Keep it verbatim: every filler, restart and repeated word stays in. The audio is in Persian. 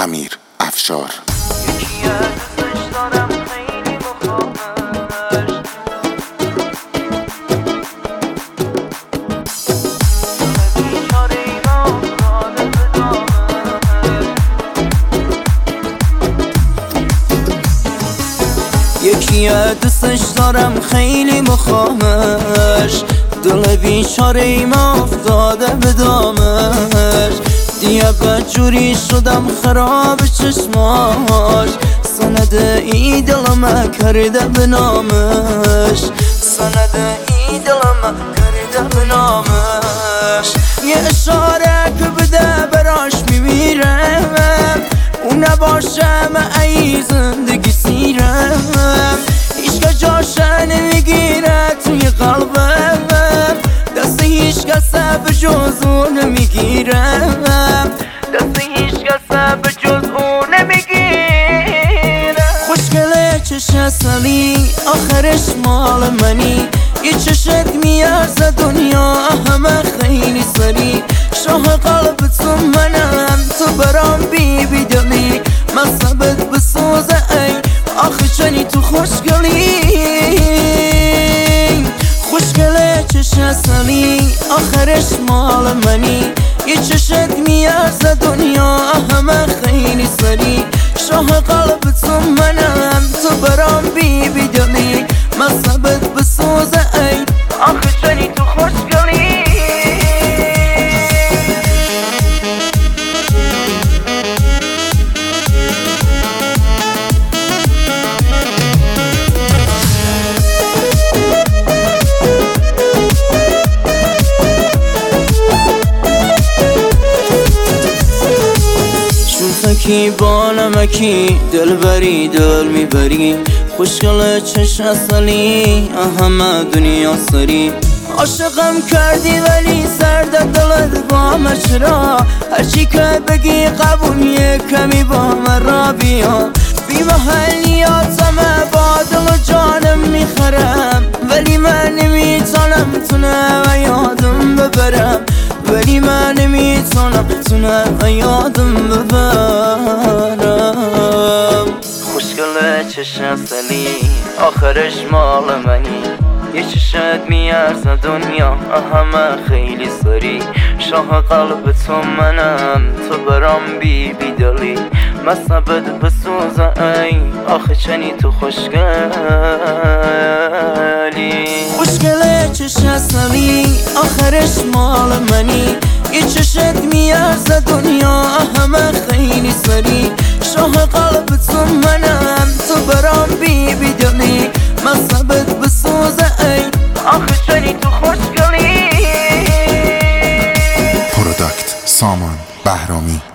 امیر افشار. یکی دوستش دارم خیلی مخامش، دل بیچاره ایم افتاده به دامش. دیگه بدجوری شدم خراب چشماش، سند ای دلم کرده به نامش، سند ای دلم کرده به نامش. یه اشاره که بده براش میمیرم، اون نباشه من ای زندگی سیرم. هیچ که جاشه نمیگیره توی قلبم، دست هیچ کسه به جز اون نمیگیرم، دست هیچ کسه به جز اون نمیگیرم. خوشگله چش اصلی آخرش مال منی، یه چشت میارزه دنیا همه خیلی سری. شاه قلب تو منم، تو برام بی بی دلی، مصبت بسوزه ای آخه چنی تو خوشگلی. خوشگله چش اصلی آخرش مال منی، یه چشت میارزه دنیا همه خیلی سری. شاه قلب تو منم، تو برام بی بی دلی، مصبت بسوزه ای آخه چنی تو خوشگلی. کی با نمکی دل بری دل میبری، خوشگل چش اصلی همه دنیا سری. عاشقم کردی ولی سرد دلت با من چرا، هرچی که بگی قبول یه کمی با من را بیا. بی محلیاتم با دل و جانم میخرم، ولی من نمیتونم تونه و یادم ببرم، ولی من نمیتونم تونه و یادم ببرم. خوشگله چش اصلی آخرش مال منی، یه چشت میارزه دنیا همه خیلی سری. شاه قلب تو منم، تو برام بی بی دلی، مصبت بسوزه ای آخه چنی تو خوشگلی. خوشگله چش اصلی آخرش مال منی، یه چشت میارزه دنیا همه خیلی سری. شاه قلب تو منم، تو برام بی بی دلی، مصبت بسوزه ای آخه چنی تو خوشگلی. پروداکت سامان بهرامی.